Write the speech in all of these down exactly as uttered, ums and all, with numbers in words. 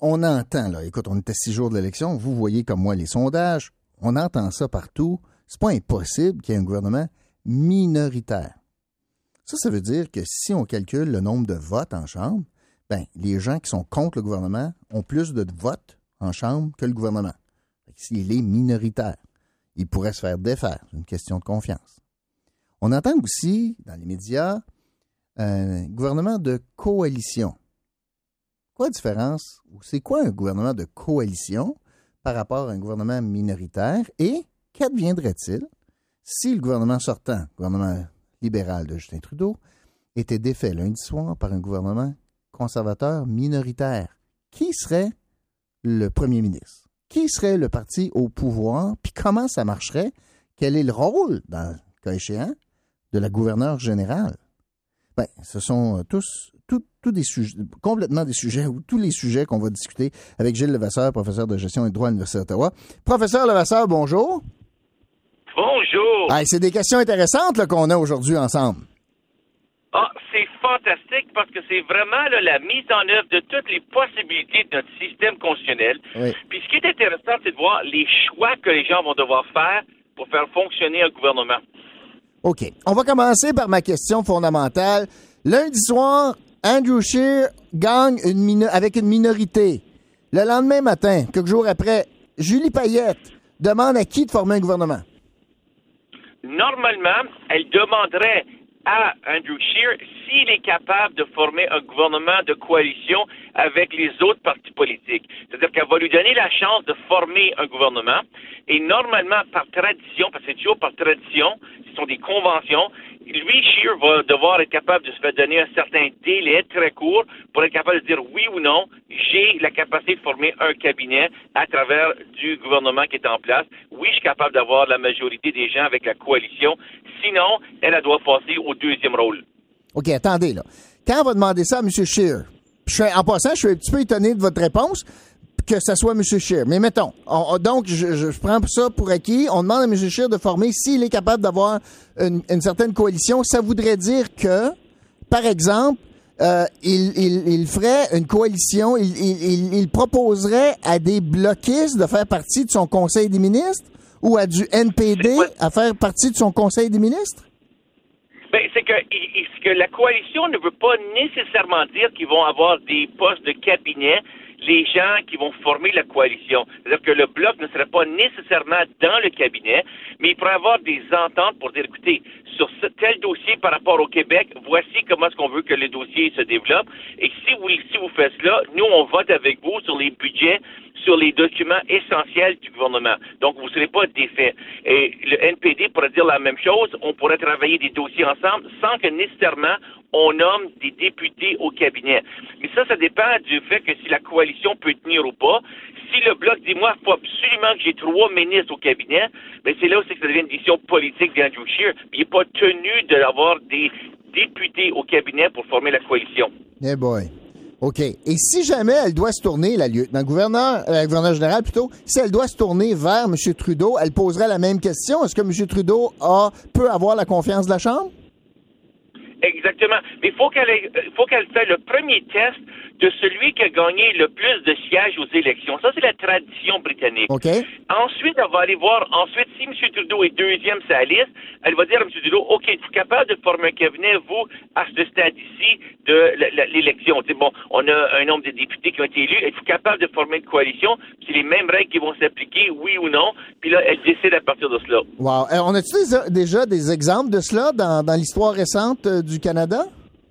on entend, là, écoute, on est à six jours de l'élection, vous voyez comme moi les sondages, on entend ça partout. C'est pas impossible qu'il y ait un gouvernement minoritaire. Ça, ça veut dire que si on calcule le nombre de votes en Chambre, ben, les gens qui sont contre le gouvernement ont plus de votes en Chambre que le gouvernement. S'il est minoritaire, il pourrait se faire défaire. C'est une question de confiance. On entend aussi, dans les médias, un gouvernement de coalition. Quoi la différence? C'est quoi un gouvernement de coalition par rapport à un gouvernement minoritaire? Et qu'adviendrait-il si le gouvernement sortant, le gouvernement libéral de Justin Trudeau, était défait lundi soir par un gouvernement conservateur minoritaire? Qui serait le premier ministre? Qui serait le parti au pouvoir? Puis comment ça marcherait? Quel est le rôle, dans le cas échéant, de la gouverneure générale? Bien, ce sont tous, tous, tous des sujets, complètement des sujets, ou tous les sujets qu'on va discuter avec Gilles Levasseur, professeur de gestion et de droit à l'Université d'Ottawa. Professeur Levasseur, bonjour. Bonjour. Ah, c'est des questions intéressantes là, qu'on a aujourd'hui ensemble. Ah, c'est fantastique parce que c'est vraiment là, la mise en œuvre de toutes les possibilités de notre système constitutionnel. Oui. Puis ce qui est intéressant, c'est de voir les choix que les gens vont devoir faire pour faire fonctionner un gouvernement. OK. On va commencer par ma question fondamentale. Lundi soir, Andrew Scheer gagne une mino- avec une minorité. Le lendemain matin, quelques jours après, Julie Payette demande à qui de former un gouvernement? Normalement, elle demanderait à Andrew Scheer s'il est capable de former un gouvernement de coalition avec les autres partis politiques. C'est-à-dire qu'elle va lui donner la chance de former un gouvernement et normalement, par tradition, parce que c'est toujours par tradition, ce sont des conventions, lui, Scheer, va devoir être capable de se faire donner un certain délai très court pour être capable de dire oui ou non, j'ai la capacité de former un cabinet à travers du gouvernement qui est en place. Oui, je suis capable d'avoir la majorité des gens avec la coalition. Sinon, elle, elle doit passer au deuxième rôle. OK, attendez, là. Quand on va demander ça à M. Scheer, je suis, en passant, je suis un petit peu étonné de votre réponse, que ce soit M. Scheer. Mais mettons, on, on, donc, je, je prends ça pour acquis. On demande à M. Scheer de former s'il est capable d'avoir une, une certaine coalition. Ça voudrait dire que, par exemple, euh, il, il, il ferait une coalition, il, il, il proposerait à des bloquistes de faire partie de son conseil des ministres ou à du N P D à faire partie de son conseil des ministres? Ben, c'est que, il, que la coalition ne veut pas nécessairement dire qu'ils vont avoir des postes de cabinet, les gens qui vont former la coalition. C'est-à-dire que le bloc ne serait pas nécessairement dans le cabinet, mais il pourrait avoir des ententes pour dire, écoutez, sur ce tel dossier par rapport au Québec, voici comment est-ce qu'on veut que le dossier se développe. Et si vous, si vous faites cela, nous, on vote avec vous sur les budgets, sur les documents essentiels du gouvernement. Donc, vous ne serez pas défait. Et le N P D pourrait dire la même chose. On pourrait travailler des dossiers ensemble sans que nécessairement on nomme des députés au cabinet. Mais ça, ça dépend du fait que si la coalition peut tenir ou pas. Si le Bloc dit, moi, il faut absolument que j'ai trois ministres au cabinet, bien, c'est là aussi que ça devient une décision politique d'Andrew Scheer. Puis il n'est pas tenu d'avoir des députés au cabinet pour former la coalition. Eh boy. OK. Et si jamais elle doit se tourner, la lieutenant-gouverneur, euh, la gouverneure générale plutôt, si elle doit se tourner vers M. Trudeau, elle poserait la même question. Est-ce que M. Trudeau a, peut avoir la confiance de la Chambre? Exactement. Mais il faut qu'elle ait, faut qu'elle fasse le premier test de celui qui a gagné le plus de sièges aux élections. Ça, c'est la tradition britannique. OK. Ensuite, elle va aller voir, ensuite, si M. Trudeau est deuxième sur la liste, elle va dire à M. Trudeau, OK, êtes-vous capable de former un cabinet, vous, à ce stade-ci de la, la, l'élection? C'est bon, on a un nombre de députés qui ont été élus. Êtes-vous capable de former une coalition? C'est les mêmes règles qui vont s'appliquer, oui ou non. Puis là, elle décide à partir de cela. Wow. Alors, on a-tu des, déjà des exemples de cela dans, dans l'histoire récente euh, du Canada?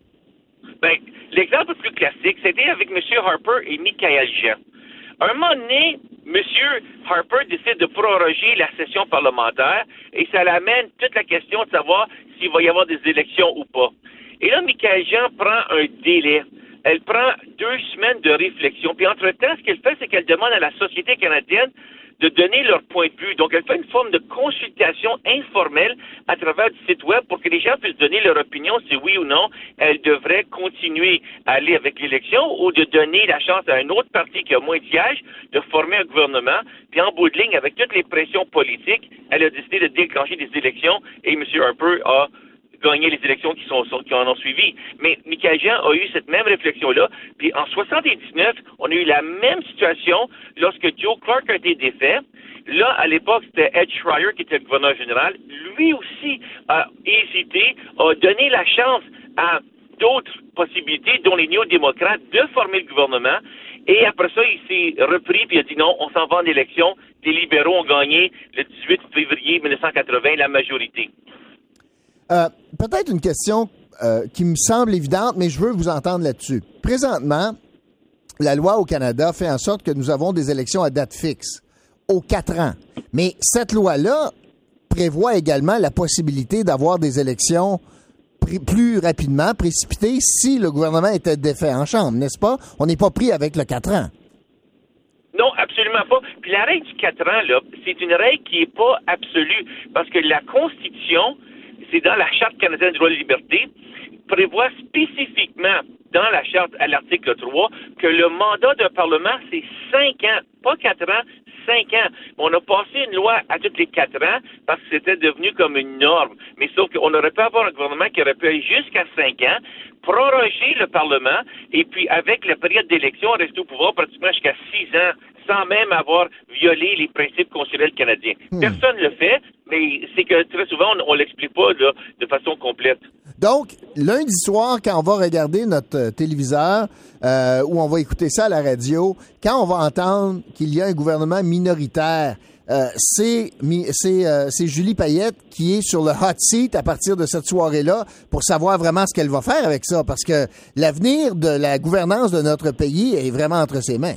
Ben, l'exemple le plus classique, c'était avec M. Harper et Michaël Jean. À un moment donné, M. Harper décide de proroger la session parlementaire et ça l'amène toute la question de savoir s'il va y avoir des élections ou pas. Et là, Michaël Jean prend un délai. Elle prend deux semaines de réflexion. Puis entre-temps, ce qu'elle fait, c'est qu'elle demande à la société canadienne de donner leur point de vue. Donc, elle fait une forme de consultation informelle à travers du site web pour que les gens puissent donner leur opinion, si oui ou non, elle devrait continuer à aller avec l'élection ou de donner la chance à un autre parti qui a moins de sièges de former un gouvernement. Puis en bout de ligne, avec toutes les pressions politiques, elle a décidé de déclencher des élections et M. Harper a gagné les élections qui, sont, qui en ont suivi. Mais Michaël Jean a eu cette même réflexion-là. Puis en soixante-dix-neuf, on a eu la même situation lorsque Joe Clark a été défait. Là, à l'époque, c'était Ed Schreier qui était le gouverneur général. Lui aussi a hésité, a donné la chance à d'autres possibilités, dont les néo-démocrates, de former le gouvernement. Et après ça, il s'est repris puis il a dit non, on s'en va en élection. Les libéraux ont gagné le dix-huit février mille neuf cent quatre-vingt la majorité. Euh, peut-être une question euh, qui me semble évidente, mais je veux vous entendre là-dessus. Présentement, la loi au Canada fait en sorte que nous avons des élections à date fixe, aux quatre ans. Mais cette loi-là prévoit également la possibilité d'avoir des élections plus rapidement, précipitées, si le gouvernement était défait en chambre, n'est-ce pas? On n'est pas pris avec le quatre ans. Non, absolument pas. Puis la règle du quatre ans, là, c'est une règle qui n'est pas absolue, parce que la Constitution, c'est dans la Charte canadienne des droits et libertés, prévoit spécifiquement dans la Charte à l'article trois que le mandat d'un Parlement, c'est cinq ans, pas quatre ans, cinq ans. On a passé une loi à tous les quatre ans parce que c'était devenu comme une norme. Mais sauf qu'on aurait pu avoir un gouvernement qui aurait pu aller jusqu'à cinq ans, proroger le Parlement, et puis avec la période d'élection, rester au pouvoir pratiquement jusqu'à six ans, sans même avoir violé les principes constitutionnels canadiens. Hmm. Personne ne le fait, mais c'est que très souvent, on ne l'explique pas là, de façon complète. Donc, lundi soir, quand on va regarder notre euh, téléviseur euh, ou on va écouter ça à la radio, quand on va entendre qu'il y a un gouvernement minoritaire, euh, c'est, c'est, euh, c'est Julie Payette qui est sur le hot seat à partir de cette soirée-là pour savoir vraiment ce qu'elle va faire avec ça, parce que l'avenir de la gouvernance de notre pays est vraiment entre ses mains.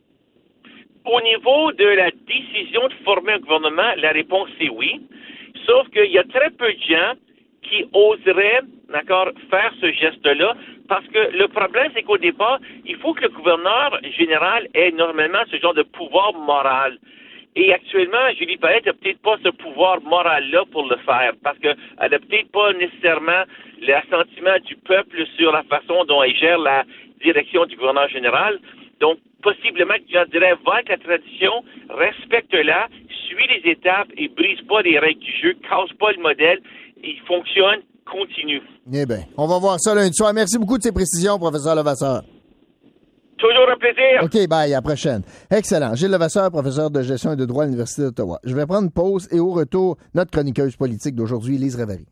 Au niveau de la décision de former un gouvernement, la réponse c'est oui. Sauf qu'il y a très peu de gens qui oseraient, d'accord, faire ce geste-là, parce que le problème, c'est qu'au départ, il faut que le gouverneur général ait normalement ce genre de pouvoir moral. Et actuellement, Julie Payette n'a peut-être pas ce pouvoir moral-là pour le faire, parce qu'elle n'a peut-être pas nécessairement l'assentiment du peuple sur la façon dont elle gère la direction du gouverneur général. Donc, possiblement que je dirais, va avec la tradition, respecte-la, suis les étapes et brise pas les règles du jeu, casse pas le modèle, il fonctionne, continue. Eh bien, on va voir ça lundi soir. Merci beaucoup de ces précisions, professeur Levasseur. Toujours un plaisir. OK, bye, à la prochaine. Excellent. Gilles Levasseur, professeur de gestion et de droit à l'Université d'Ottawa. Je vais prendre une pause et au retour, notre chroniqueuse politique d'aujourd'hui, Lise Ravary.